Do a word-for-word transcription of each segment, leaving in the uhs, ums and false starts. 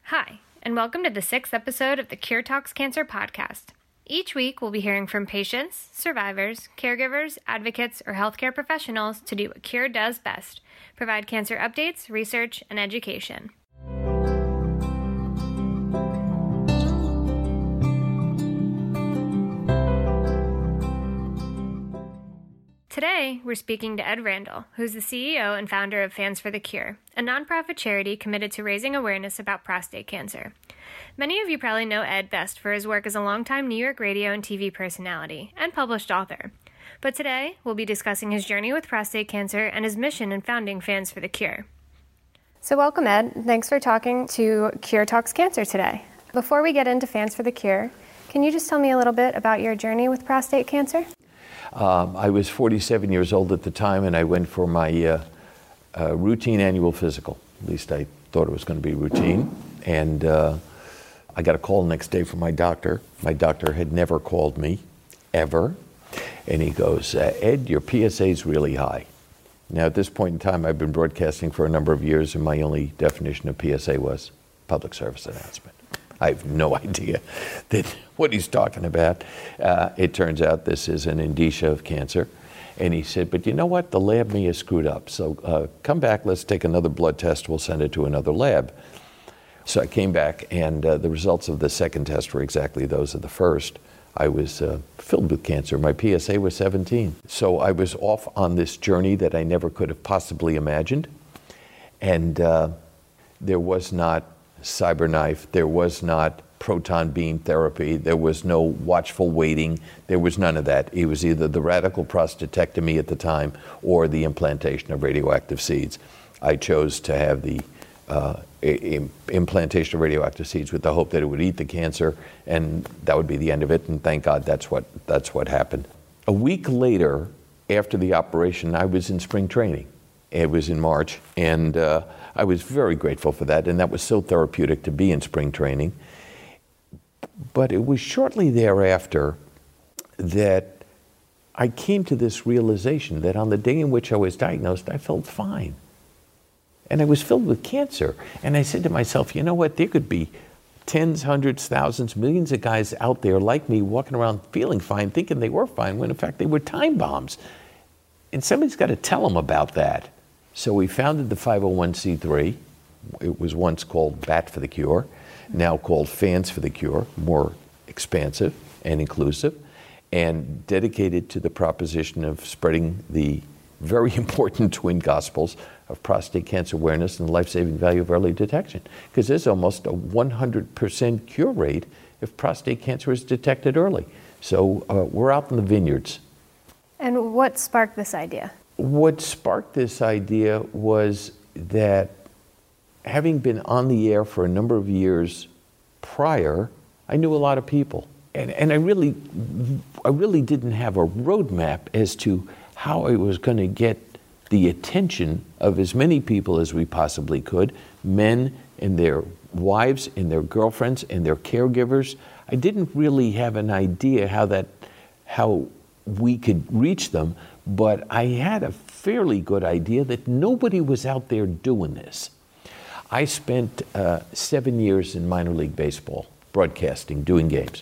Hi, and welcome to the sixth episode of the Cure Talks Cancer podcast. Each week, we'll be hearing from patients, survivors, caregivers, advocates, or healthcare professionals to do what Cure does best: provide cancer updates, research, and education. Today, we're speaking to Ed Randall, who's the C E O and founder of Fans for the Cure, a nonprofit charity committed to raising awareness about prostate cancer. Many of you probably know Ed best for his work as a longtime New York radio and T V personality and published author. But today, we'll be discussing his journey with prostate cancer and his mission in founding Fans for the Cure. So welcome, Ed. Thanks for talking to Cure Talks Cancer today. Before we get into Fans for the Cure, can you just tell me a little bit about your journey with prostate cancer? Um, I was forty-seven years old at the time, and I went for my uh, uh, routine annual physical. At least I thought it was going to be routine. And uh, I got a call the next day from my doctor. My doctor had never called me, ever. And he goes, uh, Ed, your P S A is really high. Now, at this point in time, I've been broadcasting for a number of years, and my only definition of P S A was public service announcement. I have no idea that what he's talking about. Uh, it turns out this is an indicia of cancer. And he said, but you know what? The lab may have screwed up. So uh, come back, let's take another blood test. We'll send it to another lab. So I came back, and uh, the results of the second test were exactly those of the first. I was uh, filled with cancer. My P S A was seventeen. So I was off on this journey that I never could have possibly imagined. And uh, there was not CyberKnife, there was not proton beam therapy, there was no watchful waiting, there was none of that. It was either the radical prostatectomy at the time or the implantation of radioactive seeds. I chose to have the uh, im- implantation of radioactive seeds with the hope that it would eat the cancer, and that would be the end of it, and thank God that's what, that's what happened. A week later, after the operation, I was in spring training. It was in March, and uh, I was very grateful for that, and that was so therapeutic to be in spring training. But it was shortly thereafter that I came to this realization that on the day in which I was diagnosed, I felt fine. And I was filled with cancer. And I said to myself, you know what, there could be tens, hundreds, thousands, millions of guys out there like me walking around feeling fine, thinking they were fine, when in fact they were time bombs. And somebody's got to tell them about that. So we founded the five oh one c three. It was once called Bat for the Cure, now called Fans for the Cure, more expansive and inclusive, and dedicated to the proposition of spreading the very important twin gospels of prostate cancer awareness and the life-saving value of early detection. Because there's almost a one hundred percent cure rate if prostate cancer is detected early. So uh, we're out in the vineyards. And what sparked this idea? What sparked this idea was that, having been on the air for a number of years prior, I knew a lot of people. And, and I really, I really didn't have a roadmap as to how I was going to get the attention of as many people as we possibly could, men and their wives and their girlfriends and their caregivers. I didn't really have an idea how that, how we could reach them, but I had a fairly good idea that nobody was out there doing this. I spent uh, seven years in minor league baseball, broadcasting, doing games.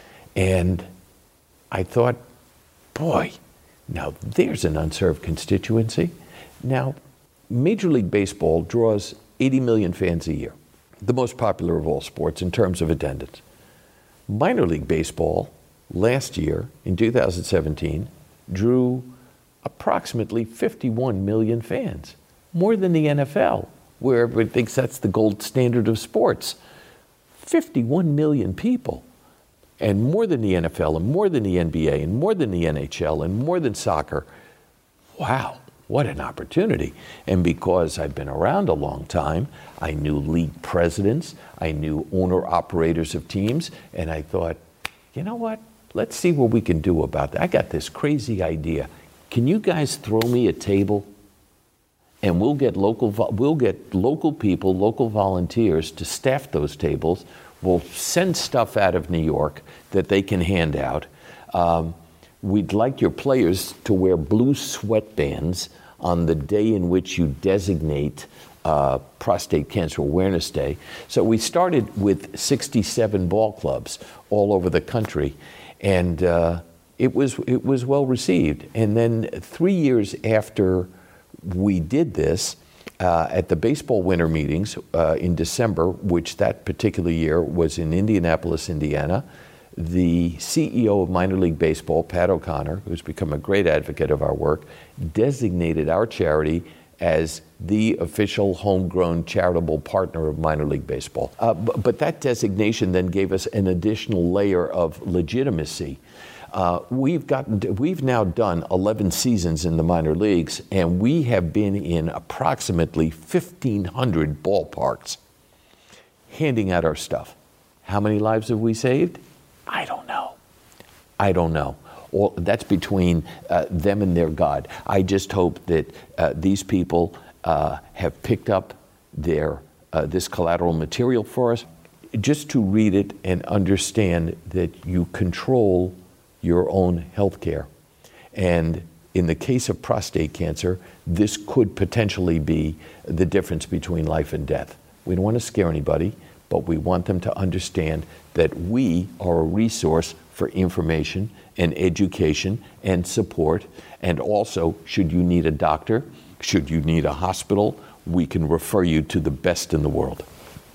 And I thought, boy, now there's an unserved constituency. Now, Major League Baseball draws eighty million fans a year, the most popular of all sports in terms of attendance. Minor League Baseball last year, in two thousand seventeen, drew approximately fifty-one million fans, more than the N F L, where everybody thinks that's the gold standard of sports. fifty-one million people, and more than the N F L, and more than the N B A, and more than the N H L, and more than soccer. Wow, what an opportunity. And because I've been around a long time, I knew league presidents, I knew owner-operators of teams, and I thought, you know what? Let's see what we can do about that. I got this crazy idea. Can you guys throw me a table, and we'll get local we'll get local people, local volunteers to staff those tables. We'll send stuff out of New York that they can hand out. Um, we'd like your players to wear blue sweatbands on the day in which you designate uh, Prostate Cancer Awareness Day. So we started with sixty-seven ball clubs all over the country, and uh, it was it was well received. And then three years after we did this, uh, at the baseball winter meetings uh, in December, which that particular year was in Indianapolis, Indiana, the C E O of Minor League Baseball, Pat O'Connor, who's become a great advocate of our work, designated our charity as the official homegrown charitable partner of minor league baseball. Uh, but, but that designation then gave us an additional layer of legitimacy. Uh, we've gotten, we've now done eleven seasons in the minor leagues, and we have been in approximately fifteen hundred ballparks handing out our stuff. How many lives have we saved? I don't know. I don't know. All, that's between uh, them and their God. I just hope that uh, these people uh, have picked up their uh, this collateral material for us, just to read it and understand that you control your own health care. And in the case of prostate cancer, this could potentially be the difference between life and death. We don't want to scare anybody, but we want them to understand that we are a resource for information and education and support. And also, should you need a doctor, should you need a hospital, we can refer you to the best in the world.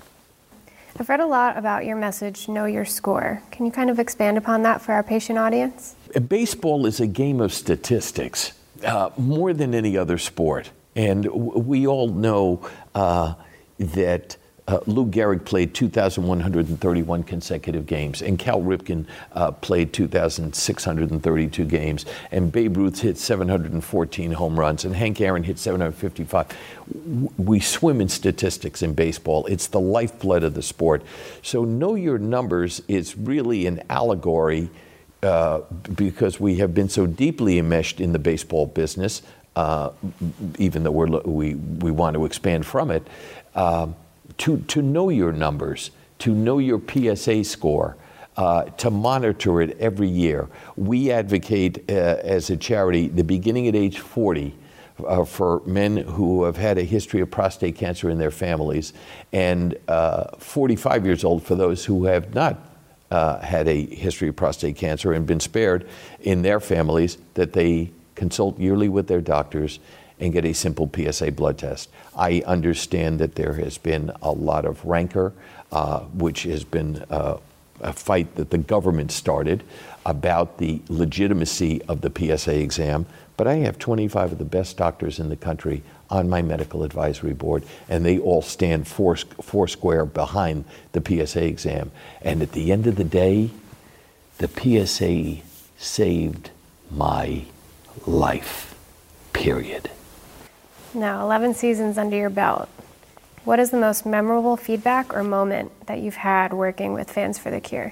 I've read a lot about your message, Know Your Score. Can you kind of expand upon that for our patient audience? Baseball is a game of statistics, uh, more than any other sport. And w- we all know uh, that Uh, Lou Gehrig played two thousand one hundred thirty-one consecutive games, and Cal Ripken uh, played two thousand six hundred thirty-two games, and Babe Ruth hit seven hundred fourteen home runs, and Hank Aaron hit seven hundred fifty-five. W- we swim in statistics in baseball. It's the lifeblood of the sport. So Know Your Numbers is really an allegory uh, because we have been so deeply enmeshed in the baseball business, uh, even though we're, we, we want to expand from it. Uh, To, to know your numbers, to know your P S A score, uh, to monitor it every year. We advocate uh, as a charity, the beginning at age forty, uh, for men who have had a history of prostate cancer in their families, and uh, forty-five years old for those who have not uh, had a history of prostate cancer and been spared in their families, that they consult yearly with their doctors and get a simple P S A blood test. I understand that there has been a lot of rancor, uh, which has been uh, a fight that the government started about the legitimacy of the P S A exam, but I have twenty-five of the best doctors in the country on my medical advisory board, and they all stand four, four square behind the P S A exam. And at the end of the day, the P S A saved my life, period. Now, eleven seasons under your belt. What is the most memorable feedback or moment that you've had working with Fans for the Cure?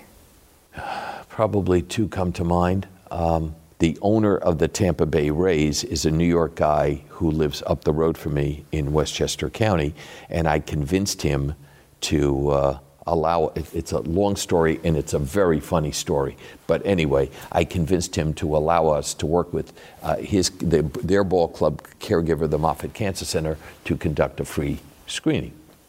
Probably two come to mind. Um, the owner of the Tampa Bay Rays is a New York guy who lives up the road from me in Westchester County, and I convinced him to uh, allow, it's a long story and it's a very funny story, but anyway, I convinced him to allow us to work with uh, his the, their ball club caregiver, the Moffitt Cancer Center, to conduct a free screening.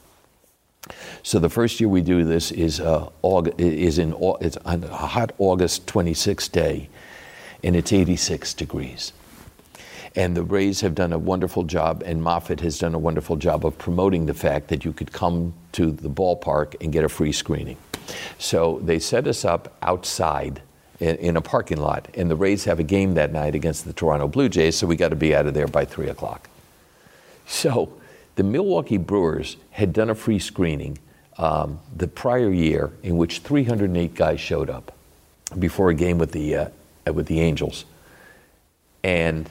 So the first year we do this is uh, August, is in it's on a hot August twenty-sixth day, and it's eighty-six degrees. And the Rays have done a wonderful job, and Moffitt has done a wonderful job of promoting the fact that you could come to the ballpark and get a free screening. So they set us up outside in, in a parking lot, and the Rays have a game that night against the Toronto Blue Jays, so we got to be out of there by three o'clock. So the Milwaukee Brewers had done a free screening um, the prior year, in which three hundred eight guys showed up before a game with the uh, with the Angels. And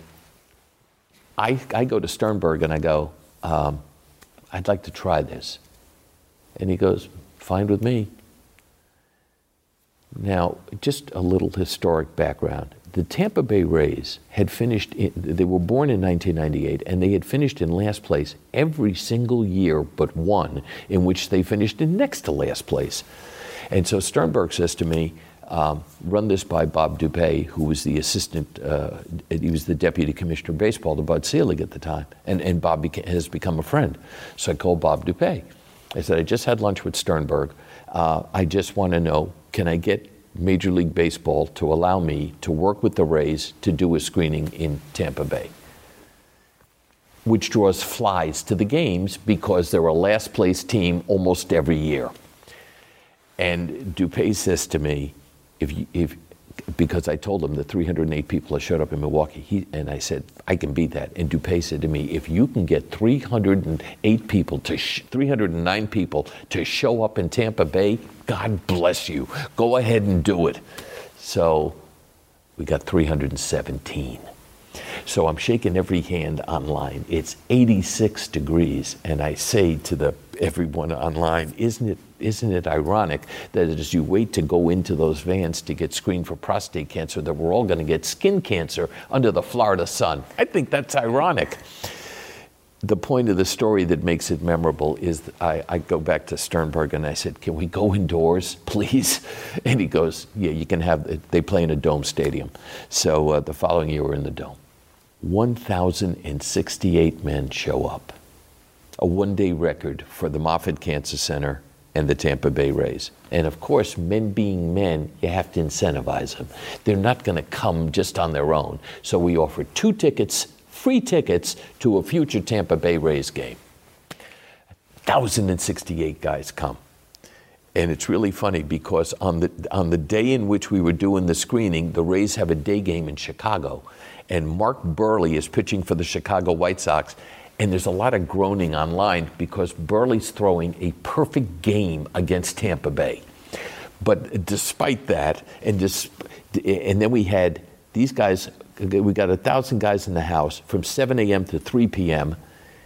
I, I go to Sternberg and I go, um, I'd like to try this. And he goes, fine with me. Now, just a little historic background. The Tampa Bay Rays had finished, in, they were born in nineteen ninety-eight, and they had finished in last place every single year but one, in which they finished in next to last place. And so Sternberg says to me, Um, run this by Bob Dupay, who was the assistant, uh, he was the deputy commissioner of baseball to Bud Selig at the time, and, and Bob beca- has become a friend. So I called Bob Dupay. I said, I just had lunch with Sternberg. Uh, I just want to know, can I get Major League Baseball to allow me to work with the Rays to do a screening in Tampa Bay, which draws flies to the games because they're a last place team almost every year. And Dupay says to me, if you, if, because I told him the three hundred eight people that showed up in Milwaukee, he, and I said, I can beat that. And Dupay said to me, if you can get three hundred eight people to, sh- three hundred nine people to show up in Tampa Bay, God bless you. Go ahead and do it. So we got three hundred seventeen. So I'm shaking every hand online. It's eighty-six degrees, and I say to the everyone online, isn't it isn't it ironic that as you wait to go into those vans to get screened for prostate cancer, that we're all going to get skin cancer under the Florida sun? I think that's ironic. The point of the story that makes it memorable is that I, I go back to Sternberg and I said, can we go indoors, please? And he goes, yeah, you can have, they play in a dome stadium. So uh, the following year we're in the dome. one thousand sixty-eight men show up. A one-day record for the Moffitt Cancer Center and the Tampa Bay Rays. And of course, men being men, you have to incentivize them. They're not going to come just on their own. So we offer two tickets, free tickets, to a future Tampa Bay Rays game. one thousand sixty-eight guys come. And it's really funny because on the on the day in which we were doing the screening, the Rays have a day game in Chicago. And Mark Burley is pitching for the Chicago White Sox. And there's a lot of groaning online because Burley's throwing a perfect game against Tampa Bay. But despite that, and just, and then we had these guys, we got a thousand guys in the house from seven a.m. to three p.m.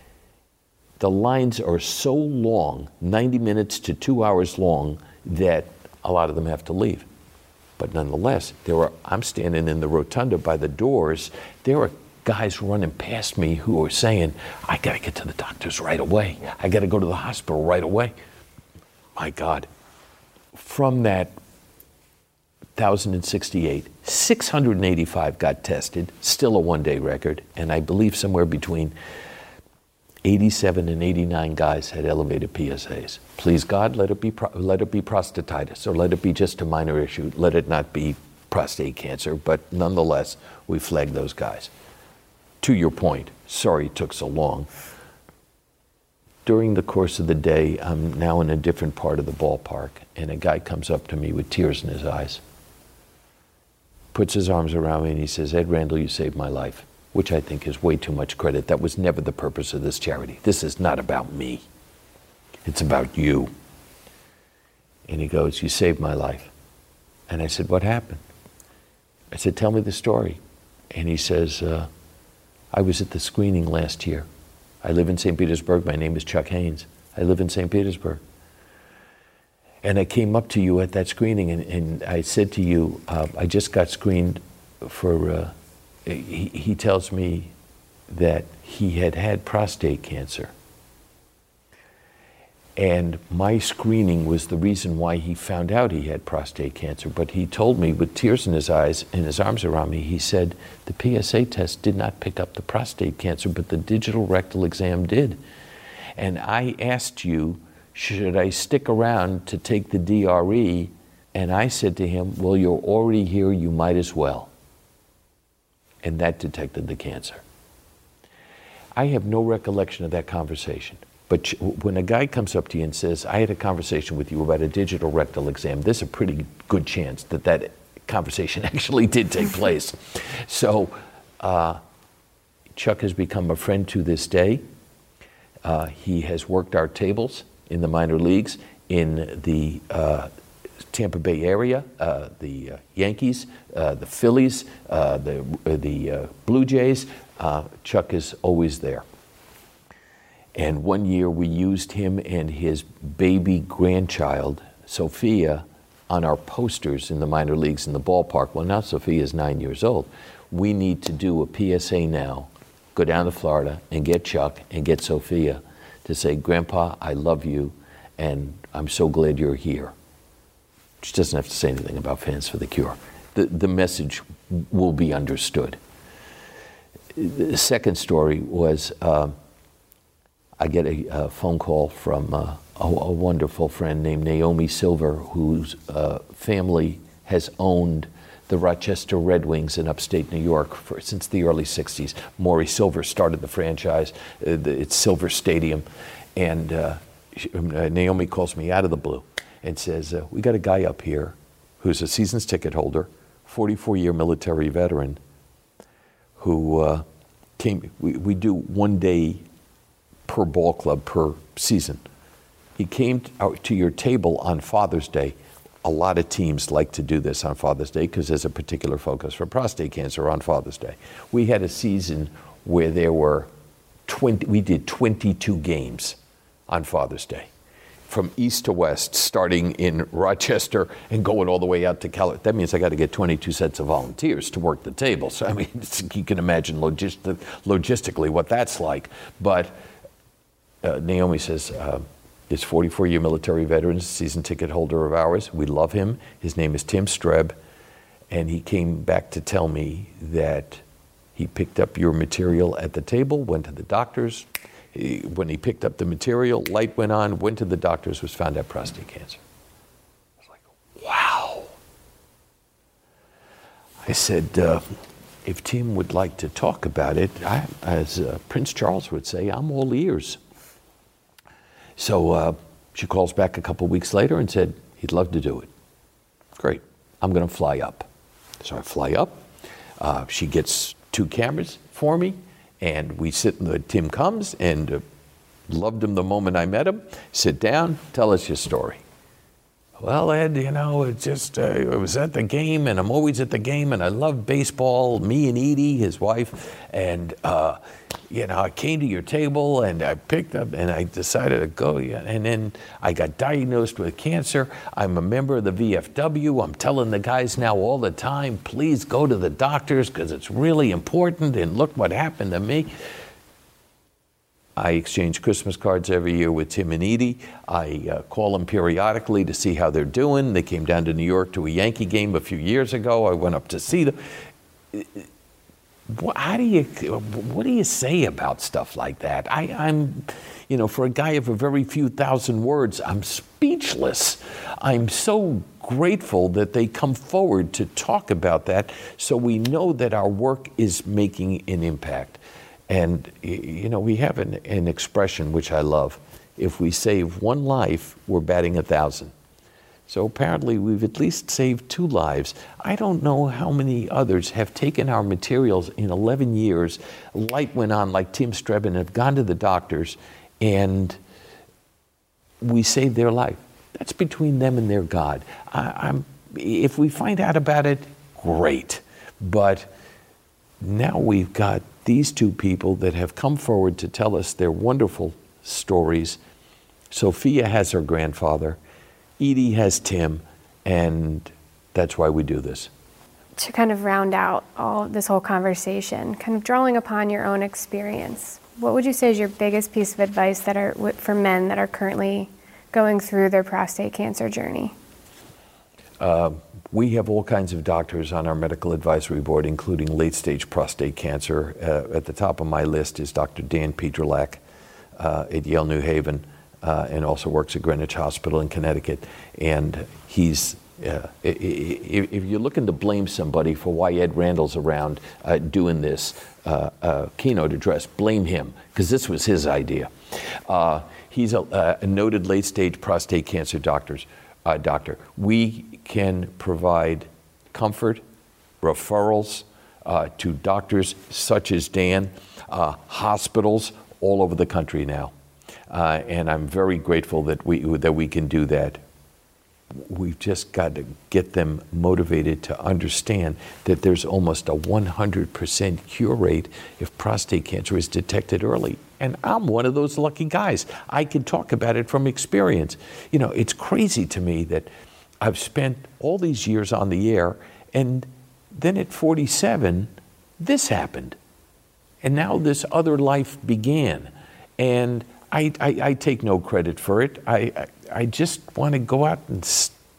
The lines are so long, ninety minutes to two hours long, that a lot of them have to leave. But nonetheless, there were, I'm standing in the rotunda by the doors, there were guys running past me who are saying, I got to get to the doctors right away. I got to go to the hospital right away. My God. From that one thousand sixty-eight, six hundred eighty-five got tested, still a one-day record, and I believe somewhere between eighty-seven and eighty-nine guys had elevated P S As. Please God, let it be pro- let it be prostatitis, or let it be just a minor issue. Let it not be prostate cancer, but nonetheless, we flagged those guys. To your point, sorry it took so long. During the course of the day, I'm now in a different part of the ballpark, and a guy comes up to me with tears in his eyes, puts his arms around me, and he says, Ed Randall, you saved my life, which I think is way too much credit. That was never the purpose of this charity. This is not about me. It's about you. And he goes, you saved my life. And I said, what happened? I said, tell me the story. And he says, uh, I was at the screening last year. I live in Saint Petersburg. My name is Chuck Haynes. I live in Saint Petersburg. And I came up to you at that screening, and, and I said to you, uh, I just got screened for, uh, he, he tells me that he had had prostate cancer. And my screening was the reason why he found out he had prostate cancer. But he told me with tears in his eyes and his arms around me, he said, the P S A test did not pick up the prostate cancer, but the digital rectal exam did. And I asked you, should I stick around to take the D R E? And I said to him, well, you're already here, you might as well. And that detected the cancer. I have no recollection of that conversation. But when a guy comes up to you and says, I had a conversation with you about a digital rectal exam, there's a pretty good chance that that conversation actually did take place. So uh, Chuck has become a friend to this day. Uh, he has worked our tables in the minor leagues in the uh, Tampa Bay area, uh, the uh, Yankees, uh, the Phillies, uh, the, uh, the uh, Blue Jays. Uh, Chuck is always there. And one year we used him and his baby grandchild, Sophia, on our posters in the minor leagues in the ballpark. Well, now Sophia's nine years old. We need to do a P S A now, go down to Florida and get Chuck and get Sophia to say, Grandpa, I love you, and I'm so glad you're here. She doesn't have to say anything about Fans for the Cure. The, the message will be understood. The second story was uh, I get a, a phone call from uh, a, a wonderful friend named Naomi Silver, whose uh, family has owned the Rochester Red Wings in upstate New York for, since the early sixties. Maury Silver started the franchise. Uh, the, it's Silver Stadium. And uh, she, uh, Naomi calls me out of the blue and says, uh, we got a guy up here who's a season's ticket holder, forty-four year military veteran, who uh, came, we, we do one day per ball club per season. He came out to your table on Father's Day. A lot of teams like to do this on Father's Day because there's a particular focus for prostate cancer on Father's Day. We had a season where there were twenty, we did twenty-two games on Father's Day, from east to west, starting in Rochester and going all the way out to California. That means I got to get twenty-two sets of volunteers to work the table. So I mean, it's, you can imagine logist- logistically what that's like. But uh, Naomi says, uh, this forty-four year military veteran, season ticket holder of ours, we love him. His name is Tim Streb, and he came back to tell me that he picked up your material at the table, went to the doctors. He, when he picked up the material, light went on, went to the doctors, was found to have prostate cancer. I was like, wow. I said, uh, if Tim would like to talk about it, I, as uh, Prince Charles would say, I'm all ears. So uh, she calls back a couple weeks later and said, he'd love to do it. Great, I'm gonna fly up. So I fly up, uh, she gets two cameras for me, and we sit, in the, Tim comes, and uh, loved him the moment I met him. Sit down, tell us your story. Well, Ed, you know, it just, uh, I was at the game, and I'm always at the game, and I love baseball, me and Edie, his wife, and, uh, you know, I came to your table, and I picked up, and I decided to go, and then I got diagnosed with cancer. I'm a member of the V F W. I'm telling the guys now all the time, please go to the doctors, because it's really important, and look what happened to me. I exchange Christmas cards every year with Tim and Edie. I uh, call them periodically to see how they're doing. They came down to New York to a Yankee game a few years ago. I went up to see them. How do you, what do you say about stuff like that? I, I'm, you know, for a guy of a very few thousand words, I'm speechless. I'm so grateful that they come forward to talk about that, so we know that our work is making an impact. And, you know, we have an, an expression which I love. If we save one life, we're batting a thousand. So apparently we've at least saved two lives. I don't know how many others have taken our materials in eleven years, light went on like Tim Streb, and have gone to the doctors, and we saved their life. That's between them and their God. I, I'm, if we find out about it, great. But now we've got these two people that have come forward to tell us their wonderful stories. Sophia has her grandfather, Edie has Tim, and that's why we do this. To kind of round out all this whole conversation, kind of drawing upon your own experience, what would you say is your biggest piece of advice that are for men that are currently going through their prostate cancer journey? Uh, we have all kinds of doctors on our medical advisory board, including late-stage prostate cancer. Uh, at the top of my list is Doctor Dan Pietrlak uh, at Yale New Haven, uh, and also works at Greenwich Hospital in Connecticut. And he's, uh, if, if you're looking to blame somebody for why Ed Randall's around uh, doing this uh, uh, keynote address, blame him, because this was his idea. Uh, he's a, a noted late-stage prostate cancer doctors, uh, doctor. We can provide comfort, referrals uh, to doctors such as Dan, uh, hospitals all over the country now. Uh, and I'm very grateful that we, that we can do that. We've just got to get them motivated to understand that there's almost a one hundred percent cure rate if prostate cancer is detected early. And I'm one of those lucky guys. I can talk about it from experience. You know, it's crazy to me that I've spent all these years on the air, and then at forty-seven, this happened. And now this other life began. And I, I, I take no credit for it. I, I, I just want to go out and s-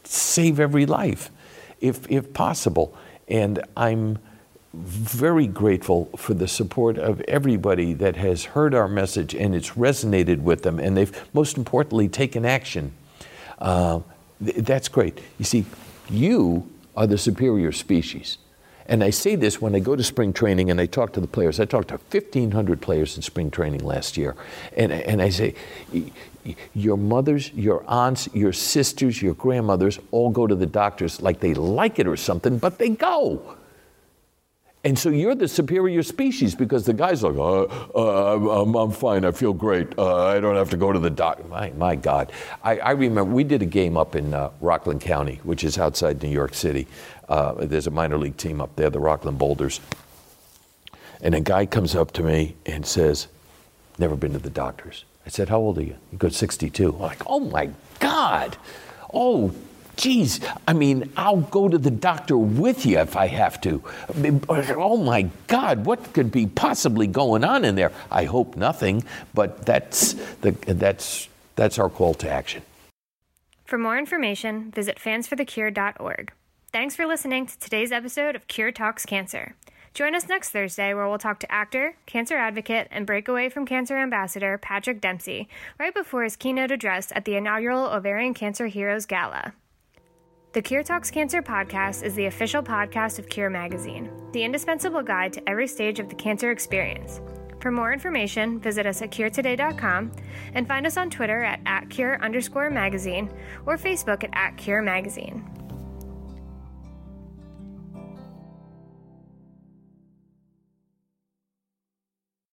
save every life, if if possible. And I'm very grateful for the support of everybody that has heard our message and it's resonated with them, and they've most importantly taken action. Uh, th- that's great. You see, you are the superior species. And I say this when I go to spring training and I talk to the players. I talked to fifteen hundred players in spring training last year. And, and I say, your mothers, your aunts, your sisters, your grandmothers all go to the doctors like they like it or something, but they go. And so you're the superior species, because the guy's like, uh, uh, I'm, I'm fine, I feel great, uh, I don't have to go to the doctor. My, my God. I, I remember we did a game up in uh, Rockland County, which is outside New York City. Uh, there's a minor league team up there, the Rockland Boulders. And a guy comes up to me and says, never been to the doctors. I said, how old are you? He goes, sixty-two. I'm like, oh my God. Oh, geez, I mean, I'll go to the doctor with you if I have to. I mean, oh my God, what could be possibly going on in there? I hope nothing, but that's the that's that's our call to action. For more information, visit fans for the cure dot org. Thanks for listening to today's episode of Cure Talks Cancer. Join us next Thursday, where we'll talk to actor, cancer advocate, and breakaway from cancer ambassador Patrick Dempsey, right before his keynote address at the inaugural Ovarian Cancer Heroes Gala. The Cure Talks Cancer podcast is the official podcast of Cure Magazine, the indispensable guide to every stage of the cancer experience. For more information, visit us at cure today dot com and find us on Twitter at, at cure underscore magazine or Facebook at, at cure magazine.